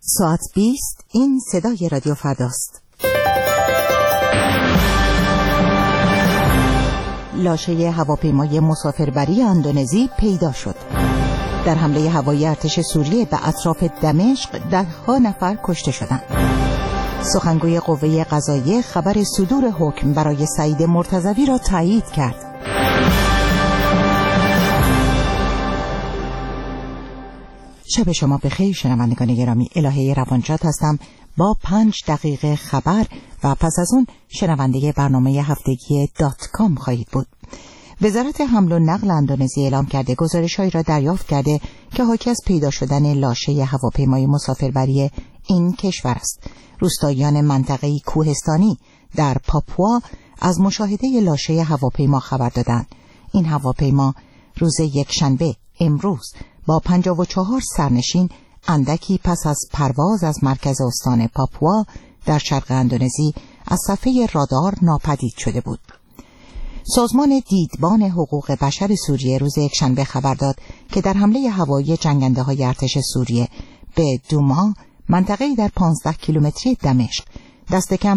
ساعت 20 این صدای رادیو فرداست. لاشه هواپیمای مسافربری اندونزی پیدا شد. در حمله هوایی ارتش سوریه به اطراف دمشق ده‌ها نفر کشته شدند. سخنگوی قوه قضاییه خبر صدور حکم برای سعید مرتضوی را تایید کرد. شب شما بخیر شنوندگان گرامی، الهه روانشاد هستم با 5 دقیقه خبر و پس از اون شنونده برنامه هفتگی .com خواهید بود. وزارت حمل و نقل اندونزی اعلام کرده گزارش‌هایی را دریافت کرده که حاکی از پیدا شدن لاشه هواپیمای مسافربری این کشور است. روستاییان منطقه‌ای کوهستانی در پاپوا از مشاهده لاشه هواپیما خبر دادند. این هواپیما روز یکشنبه امروز با 54 سرنشین اندکی پس از پرواز از مرکز استان پاپوا در شرق اندونزی از صفحه رادار ناپدید شده بود. سازمان دیدبان حقوق بشر سوریه روز یکشنبه خبر داد که در حمله هوایی جنگنده‌های ارتش سوریه به دوما، منطقه‌ای در 15 کیلومتری دمشق، دست کم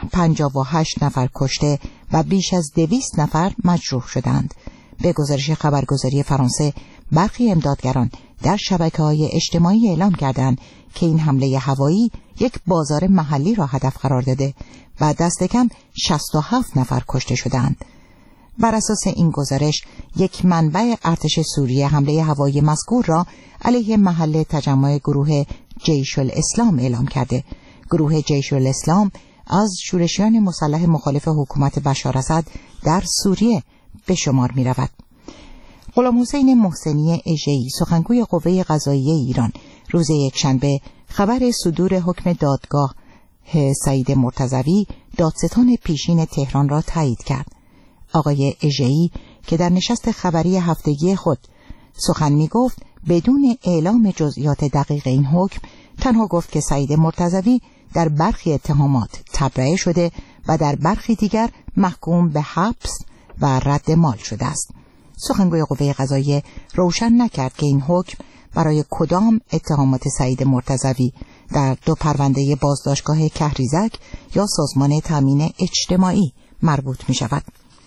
58 نفر کشته و بیش از 200 نفر مجروح شدند. به گزارش خبرگزاری فرانسه، برخی امدادگران در شبکه‌های اجتماعی اعلام کردند که این حمله هوایی یک بازار محلی را هدف قرار داده و دست کم 67 نفر کشته شدند. بر اساس این گزارش، یک منبع ارتش سوریه حمله هوایی مذکور را علیه محل تجمع گروه جیش الاسلام اعلام کرده. گروه جیش الاسلام از شورشیان مسلح مخالف حکومت بشار اسد در سوریه به شمار می رود. غلام حسین محسنی اژه‌ای، سخنگوی قوه قضاییه ایران، روز یکشنبه خبر صدور حکم دادگاه سعید مرتضوی، دادستان پیشین تهران را تایید کرد. آقای اژه‌ای که در نشست خبری هفتگی خود سخن می گفت، بدون اعلام جزئیات دقیق این حکم تنها گفت که سعید مرتضوی در برخی اتهامات تبرئه شده و در برخی دیگر محکوم به حبس و رد مال شده است. سخنگوی قوه قضاییه روشن نکرد که این حکم برای کدام اتهامات سعید مرتضوی در 2 پرونده بازداشتگاه کهریزک یا سازمان تامین اجتماعی مربوط می شود.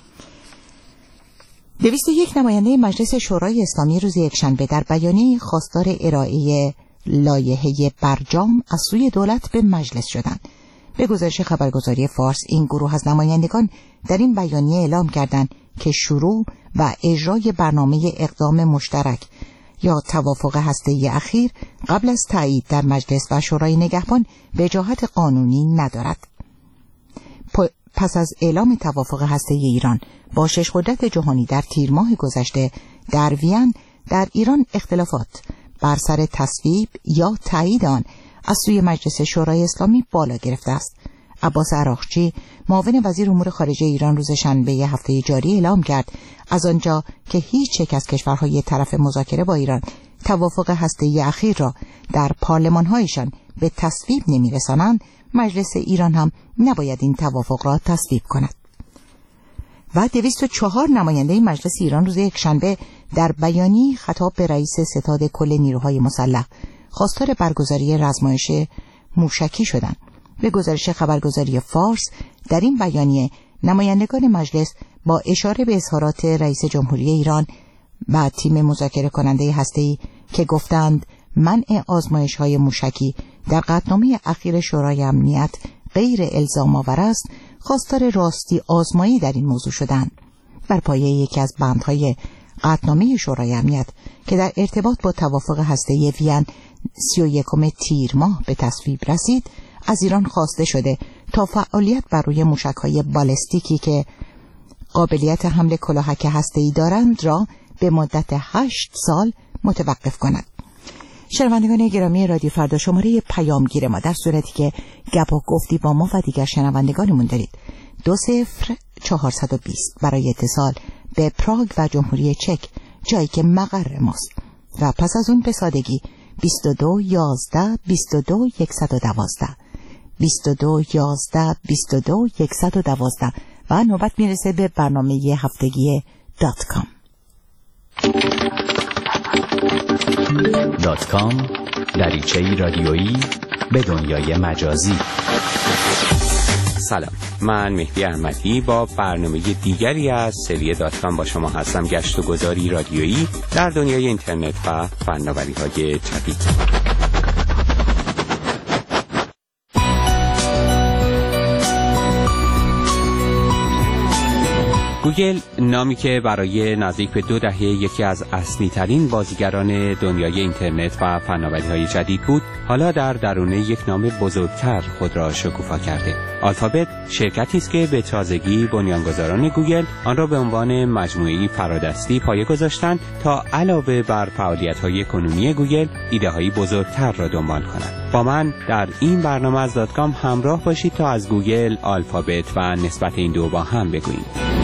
201 نماینده مجلس شورای اسلامی روز یکشنبه در بیانیه خواستار ارائه لایحه برجام از سوی دولت به مجلس شدند. به گزارش خبرگزاری فارس، این گروه از نمایندگان در این بیانیه اعلام کردند که شروع و اجرای برنامه اقدام مشترک یا توافق هسته‌ای اخیر قبل از تایید در مجلس و شورای نگهبان وجاهت قانونی ندارد. پس از اعلام توافق هسته‌ای ایران با 6 قدرت جهانی در تیر ماه گذشته در وین، در ایران اختلافات بر سر تصویب یا تایید آن از سوی مجلس شورای اسلامی بالا گرفته است. عباس عراقچی، معاون وزیر امور خارجه ایران، روز شنبه هفته جاری اعلام کرد از آنجا که هیچ یک از کشورهای طرف مذاکره با ایران توافق هسته‌ای اخیر را در پارلمان‌هایشان به تصویب نمی‌رسانند، مجلس ایران هم نباید این توافق را تصویب کند. و 204 نماینده مجلس ایران روز یکشنبه در بیانیه خطاب به رئیس ستاد کل نیروهای مسلح خواستار برگزاری رزمایش موشکی شدند. به گزارش خبرگزاری فارس، در این بیانیه نمایندگان مجلس با اشاره به اظهارات رئیس جمهوری ایران و تیم مذاکره کننده هسته‌ای که گفتند منع آزمایش‌های موشکی در قطعنامه اخیر شورای امنیت غیر الزام آور است، خواستار راستی آزمایی در این موضوع شدند. بر پایه یکی از بندهای قطعنامه شورای امنیت که در ارتباط با توافق هسته‌ای وین 31 تیر ماه به تصویب رسید، از ایران خواسته شده تا فعالیت بر روی موشک‌های بالستیکی که قابلیت حمل کلاهک هسته‌ای دارند را به مدت 8 سال متوقف کند. شنوندگان گرامی رادیو فردا، شماره پیامگیر ما در صورتی که گپ و گفتی با ما و دیگر شنوندگانمون دارید 20420 برای اتصال به پراگ و جمهوری چک، جایی که مقر ماست، و پس از اون به سادگی 22 11 22 112 22 11 22 112 و نوبت میرسه به برنامه هفتگی .com. .com دریچه‌ای رادیویی به دنیای مجازی. سلام، من مهدی احمدی با برنامه دیگری از سری .com با شما هستم. گشت و گذاری رادیویی در دنیای اینترنت و فناوری‌های جدید. گوگل، نامی که برای نزدیک به 2 دهه یکی از اصلی ترین بازیگران دنیای اینترنت و فناوری‌های جدید بود، حالا در درون یک نام بزرگتر خود را شکوفا کرده. آلفابت شرکتی است که به تازگی بنیانگذاران گوگل آن را به عنوان مجموعه‌ای فرادستی پایه گذاشتند تا علاوه بر فعالیت‌های کنونی گوگل، ایده‌های بزرگتر را دنبال کنند. با من در این برنامه از .com همراه باشید تا از گوگل، آلفابت و نسبت این دو با هم بگوییم.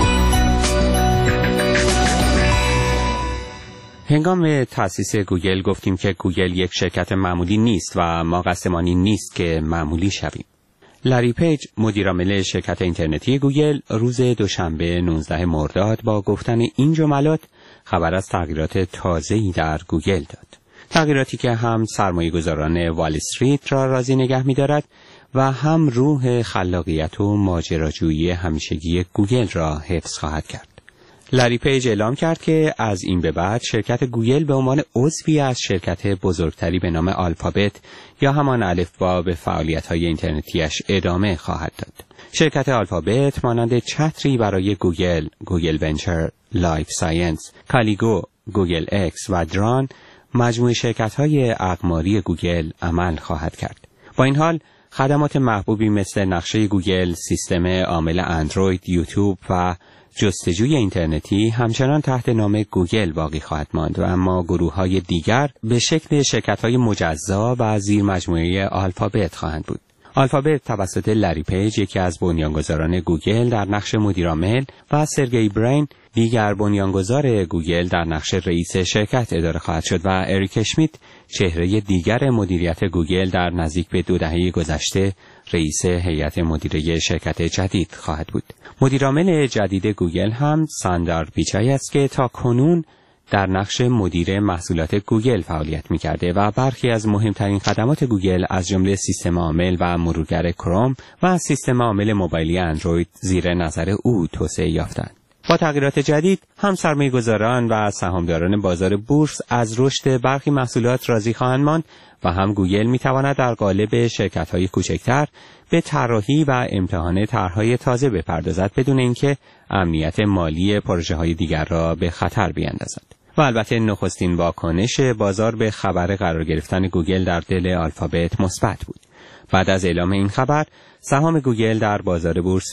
هنگام تأسیس گوگل گفتیم که گوگل یک شرکت معمولی نیست و ما قصدمان این نیست که معمولی شویم. لری پیج، مدیرعامل شرکت اینترنتی گوگل، روز دوشنبه 19 مرداد با گفتن این جملات خبر از تغییرات تازه‌ای در گوگل داد. تغییراتی که هم سرمایه‌گذاران وال استریت را راضی نگه می‌دارد و هم روح خلاقیت و ماجراجویی همیشگی گوگل را حفظ خواهد کرد. لری پیج اعلام کرد که از این به بعد شرکت گوگل به عنوان عضوی از شرکت بزرگتری به نام آلفابت یا همان الفبا به فعالیت‌های اینترنتیش ادامه خواهد داد. شرکت آلفابت مانند چتری برای گوگل، گوگل ونچر، لایف ساینس، کالیگو، گوگل اکس و دران، مجموعه شرکت‌های اقماری گوگل عمل خواهد کرد. با این حال خدمات محبوبی مثل نقشه گوگل، سیستم عامل اندروید، یوتیوب و جستجوی اینترنتی همچنان تحت نام گوگل باقی خواهد ماند و اما گروه‌های دیگر به شکل شرکت‌های مجزا و زیر مجموعه آلفابت خواهند بود. آلفابت توسط لری پیج، یکی از بنیانگذاران گوگل، در نقش مدیرعامل و سرگئی برین، دیگر بنیانگذار گوگل، در نقش رئیس شرکت اداره خواهد شد و اریک اشمیت، چهره دیگر مدیریت گوگل، در نزدیک به 2 دهه گذشته رئیس هیئت مدیره شرکت جدید خواهد بود. مدیرعامل جدید گوگل هم ساندار پیچای است که تا کنون در نقش مدیر محصولات گوگل فعالیت می‌کرده و برخی از مهمترین خدمات گوگل از جمله سیستم عامل و مرورگر کروم و سیستم عامل موبایلی اندروید زیر نظر او توسعه یافتند. با تغییرات جدید هم سرمایه‌گذاران و سهامداران بازار بورس از رشد برخی محصولات راضی خواهند ماند و هم گوگل می‌تواند در قالب شرکت‌های کوچکتر به طراحی و امتحان طرح‌های تازه بپردازد بدون اینکه امنیت مالی پروژه‌های دیگر را به خطر بیندازد. و البته نخستین واکنش بازار به خبر قرار گرفتن گوگل در دل آلفابت مثبت بود. بعد از اعلام این خبر، سهام گوگل در بازار بورس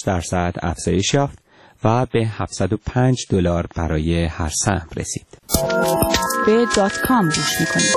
5% افزایش یافت و به $705 برای هر سهم رسید. به .com گوش می‌کنید.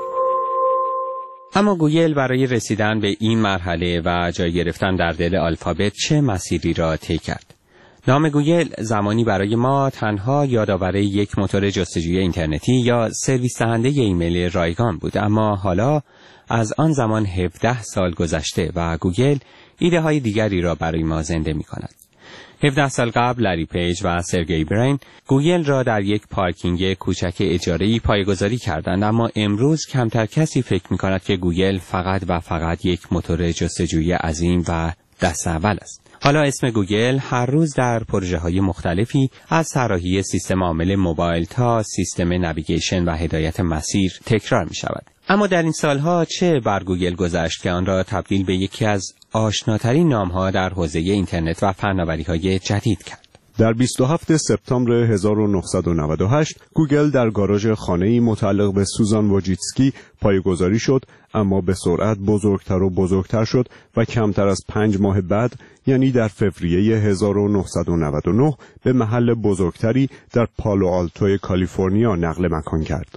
اما گوگل برای رسیدن به این مرحله و جای گرفتن در دل آلفابت چه مسیری را طی کرد؟ نام گوگل زمانی برای ما تنها یادآور یک موتور جستجوی اینترنتی یا سرویس دهنده ایمیل رایگان بود، اما حالا از آن زمان 17 سال گذشته و گوگل ایده های دیگری را برای ما زنده می کند. 17 سال قبل لری پیج و سرگئی برین گوگل را در یک پارکینگ کوچک اجاره‌ای پایه‌گذاری کردند، اما امروز کمتر کسی فکر می‌کند که گوگل فقط و فقط یک موتور جستجویی عظیم و دست اول است. حالا اسم گوگل هر روز در پروژه‌های مختلفی از طراحی سیستم عامل موبایل تا سیستم نویگیشن و هدایت مسیر تکرار می‌شود. اما در این سالها چه بر گوگل گذشت که آن را تبدیل به یکی از آشناترین نام‌ها در حوزه اینترنت و فناوری‌های جدید کرد؟ در 27 سپتامبر 1998 گوگل در گاراژ خانه‌ای متعلق به سوزان واجیتسکی پایه‌گذاری شد، اما به سرعت بزرگتر و بزرگتر شد و کمتر از 5 ماه بعد، یعنی در فوریه 1999 به محل بزرگتری در پالو آلتو کالیفرنیا نقل مکان کرد.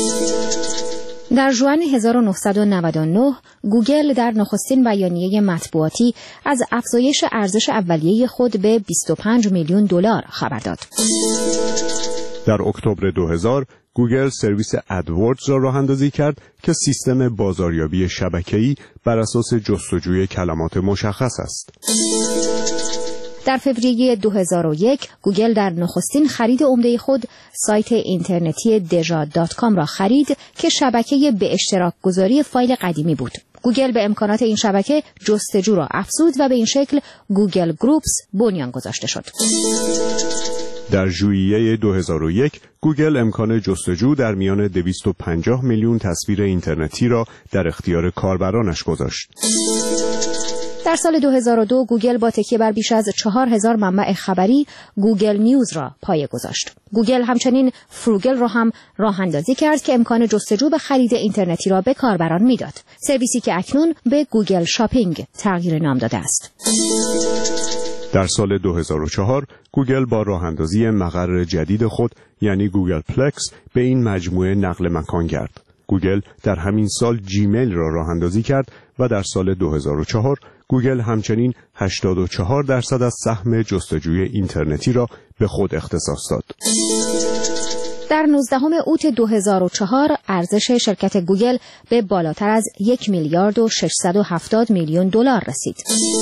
در ژوئن 1999 گوگل در نخستین بیانیه مطبوعاتی از افزایش ارزش اولیه خود به $25 میلیون خبر داد. در اکتبر 2000 گوگل سرویس ادوردز را راه اندازی کرد که سیستم بازاریابی شبکه‌ای بر اساس جستجوی کلمات مشخص است. در فوریه 2001 گوگل در نخستین خرید عمده خود سایت اینترنتی deja.com را خرید که شبکه به اشتراک گذاری فایل قدیمی بود. گوگل به امکانات این شبکه جستجو را افزود و به این شکل گوگل گروپس بنیان گذاشته شد. در ژوئیه 2001 گوگل امکان جستجو در میان 250 میلیون تصویر اینترنتی را در اختیار کاربرانش گذاشت. در سال 2002 گوگل با تکیه بر بیش از 4000 منبع خبری گوگل نیوز را پایه گذاشت. گوگل همچنین فروگل را هم راه اندازی کرد که امکان جستجو به خرید اینترنتی را به کاربران میداد. سرویسی که اکنون به گوگل شاپینگ تغییر نام داده است. در سال 2004 گوگل با راه اندازی مقر جدید خود یعنی گوگل پلکس به این مجموعه نقل مکان کرد. گوگل در همین سال جیمیل را راه اندازی کرد و در سال 2004 گوگل همچنین 84% از سهم جستجوی اینترنتی را به خود اختصاص داد. در 19 اوت 2004 ارزش شرکت گوگل به بالاتر از 1 میلیارد و 670 میلیون دلار رسید.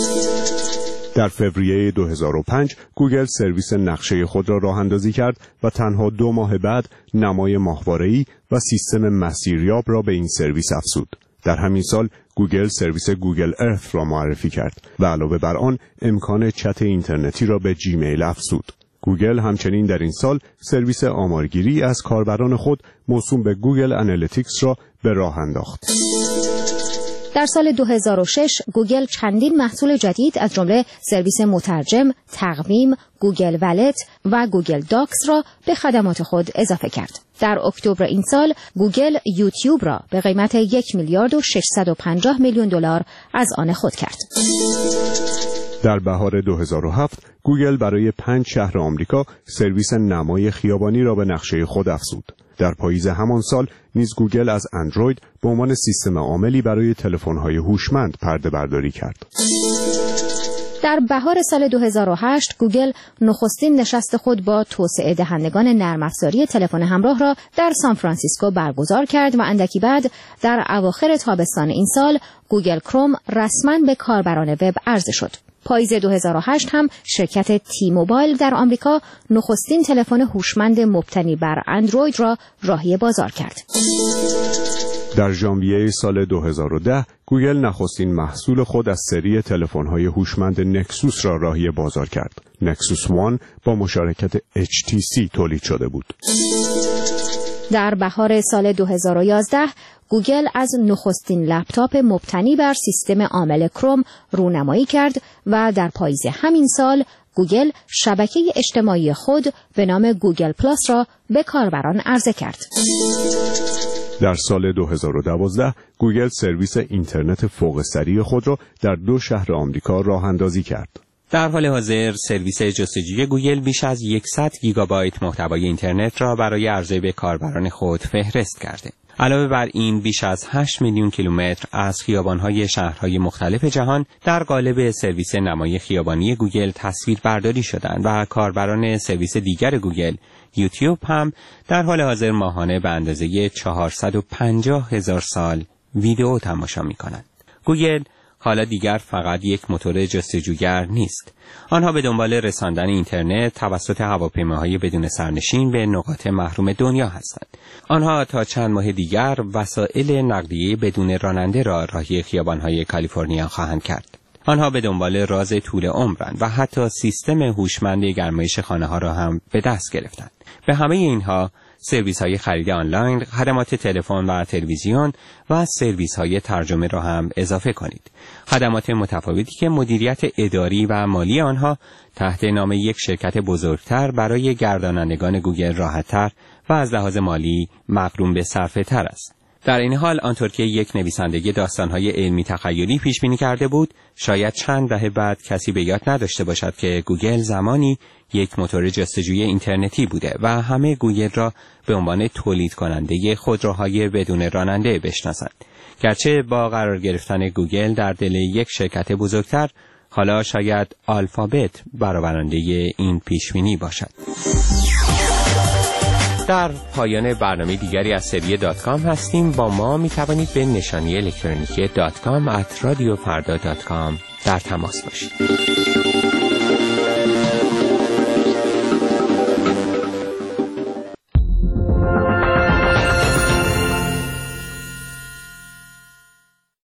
در فوریه 2005 گوگل سرویس نقشه خود را راه اندازی کرد و تنها 2 ماه بعد نمای ماهواره‌ای و سیستم مسیریاب را به این سرویس افزود. در همین سال گوگل سرویس گوگل ارث را معرفی کرد و علاوه بر آن امکان چت اینترنتی را به جیمیل افزود. گوگل همچنین در این سال سرویس آمارگیری از کاربران خود موسوم به گوگل انالیتیکس را به راه انداخت. در سال 2006 گوگل چندین محصول جدید از جمله سرویس مترجم، تقویم، گوگل والت و گوگل داکس را به خدمات خود اضافه کرد. در اکتبر این سال گوگل یوتیوب را به قیمت 1 میلیارد و 650 میلیون دلار از آن خود کرد. در بهار 2007 گوگل برای 5 شهر آمریکا سرویس نمای خیابانی را به نقشه خود افزود. در پاییز همان سال نیز گوگل از اندروید به عنوان سیستم عاملی برای تلفن‌های هوشمند پرده برداری کرد. در بهار سال 2008 گوگل نخستین نشست خود با توسعه دهندگان نرم افزاری تلفن همراه را در سان فرانسیسکو برگزار کرد و اندکی بعد در اواخر تابستان این سال گوگل کروم رسما به کاربران وب عرضه شد. پاییز 2008 هم شرکت تی موبایل در آمریکا نخستین تلفن هوشمند مبتنی بر اندروید را راهی بازار کرد. در ژانویه سال 2010 گوگل نخستین محصول خود از سری تلفن‌های هوشمند نکسوس را راهی بازار کرد. نکسوس 1 با مشارکت HTC تولید شده بود. در بهار سال 2011 گوگل از نخستین لپتاپ مبتنی بر سیستم عامل کروم رونمایی کرد و در پاییز همین سال گوگل شبکه اجتماعی خود به نام گوگل پلاس را به کاربران عرضه کرد. در سال 2012 گوگل سرویس اینترنت فوق سریع خود را در 2 شهر آمریکا راه اندازی کرد. در حال حاضر سرویس جستجوی گوگل بیش از 100 گیگابایت محتوای اینترنت را برای عرضه به کاربران خود فهرست کرده. علاوه بر این بیش از 8 میلیون کیلومتر از خیابان‌های شهرهای مختلف جهان در قالب سرویس نمای خیابانی گوگل تصویر برداری شدند و کاربران سرویس دیگر گوگل یوتیوب هم در حال حاضر ماهانه به اندازه 450,000 سال ویدئو تماشا می‌کنند. گوگل حالا دیگر فقط یک موتور جستجوگر نیست. آنها به دنبال رساندن اینترنت توسط هواپیماهای بدون سرنشین به نقاط محروم دنیا هستند. آنها تا چند ماه دیگر وسایل نقلیه بدون راننده را راهی خیابان‌های کالیفرنیا خواهند کرد. آنها به دنبال راز طول عمرند و حتی سیستم هوشمند گرمایش خانه‌ها را هم به دست گرفتند. به همه اینها سرویس‌های خرید آنلاین، خدمات تلفن و تلویزیون و سرویس‌های ترجمه را هم اضافه کنید. خدمات متفاوتی که مدیریت اداری و مالی آنها تحت نام یک شرکت بزرگتر برای گردانندگان گوگل راحت‌تر و از لحاظ مالی مقرون به صرفه‌تر است. در این حال آنطور که یک نویسنده داستان‌های علمی تخیلی پیش بینی کرده بود، شاید چند دهه بعد کسی به یاد نداشته باشد که گوگل زمانی یک موتور جستجوی اینترنتی بوده و همه گوگل را به عنوان تولید کننده خودروهای بدون راننده بشناسند. گرچه با قرار گرفتن گوگل در دل یک شرکت بزرگتر، حالا شاید آلفابت برآورنده این پیش بینی باشد. در پایان برنامه دیگری از سری .com هستیم. با ما می توانید به نشانی الکترونیکی .com @radiofarda.com در تماس باشید.